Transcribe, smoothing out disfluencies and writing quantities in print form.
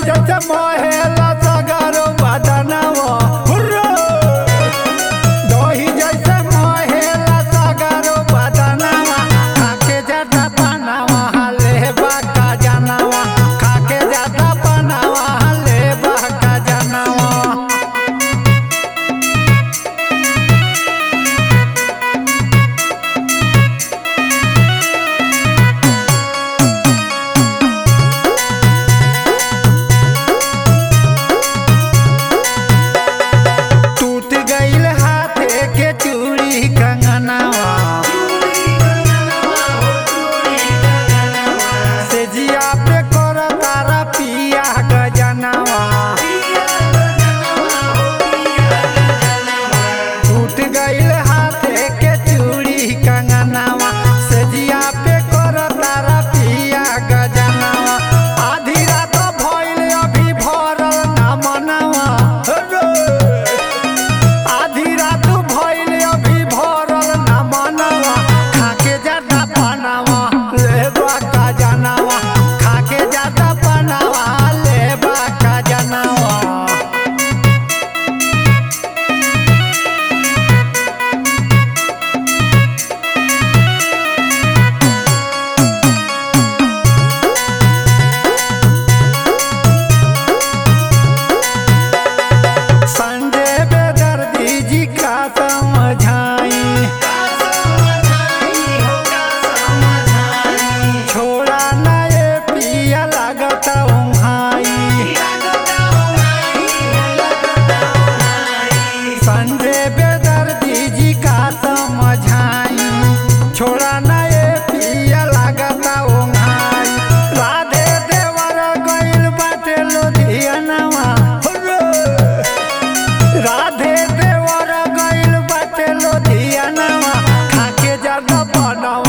जैसे मोहेला सगरो बदनवा दही जैसे मोहेला सगरो बदनवा खाके जाता पनावा ले बाका जानवा खाके जाता पनावा ले बाका जानवा। चूड़ी कंगनवा से जिया पे कर तारा पिया गजनवा टूट गईल हाथे के चूड़ी कंगनवा से जिया पे कर तारा पिया गजनवा। आधी रात भइल अभी भरल ना मनवा आधी रात छोड़ा ना ये पिया लागता ओंघाई राधे देवर गइल बाटे लुधियानवा राधे देवर गइल बाटे लुधियानवा खाके जाता पनावा।